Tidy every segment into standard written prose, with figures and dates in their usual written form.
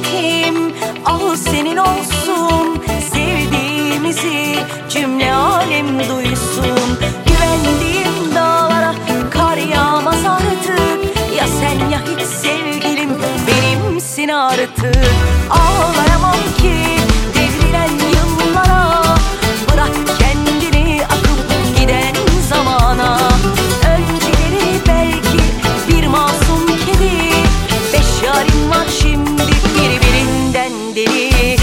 servetim al senin olsun. Sevdiğimizi cümle alem duysun. Güvendiğim dağlara kar yağmaz artık. Ya sen ya hiç sevgilim benimsin artık. Ağlayamam ki devrilen yıllara. Bırak kendini akıp giden zamana. Önceleri belki bir masum kedi. Beş yarim var şimdi birbirinden deli.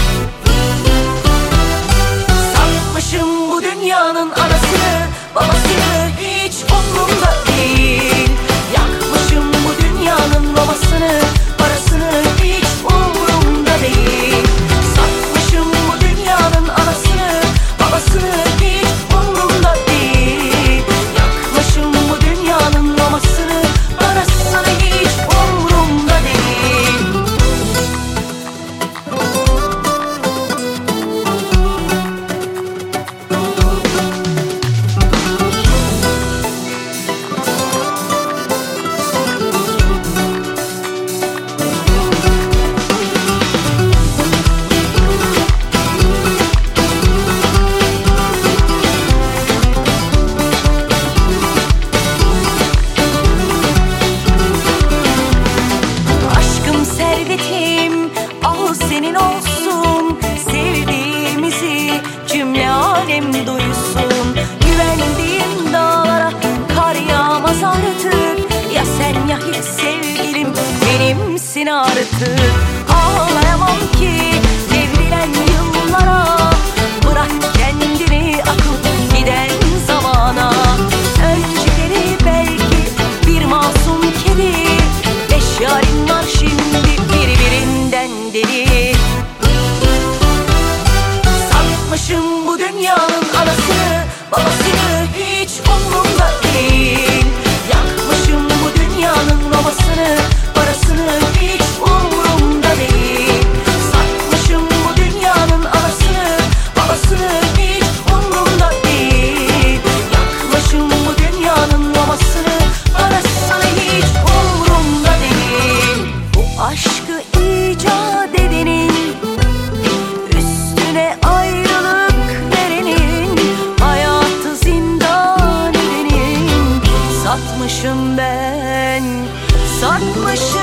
Satmışım bu dünyanın anasını babasını, hiç umrumda değil. Yakmışım bu dünyanın babasını parasını, hiç umrumda değil. Satmışım bu dünyanın anasını babasını, hiç umrumda değil. Yakmışım bu dünyanın babasını parasını, hiç umrumda değil. Aşkım servetim al senin olsun. Sevdiğimizi cümle alem duysun. Güvendiğim dağlara kar yağmaz artık. Ya sen ya hiç sevgilim benimsin artık. Ağlayamam ki devrilen yıllara. Bırak kendini akıp giden zamana. Önceleri belki bir masum kedi. Beş yarim var şimdi birbirinden deli. Satmışım bu dünyanın anasını babasını, hiç umrumda değil. Yakmışım bu dünyanın babasını parasını, hiç umrumda değil. Satmışım bu dünyanın anasını babasını, hiç umrumda değil. Yakmışım bu dünyanın babasını parasını, hiç umrumda değil. Bu aşkı icat edenin, üstüne ayrılık verenin, hayatı zindan edenin. Satmışım ben, satmışım.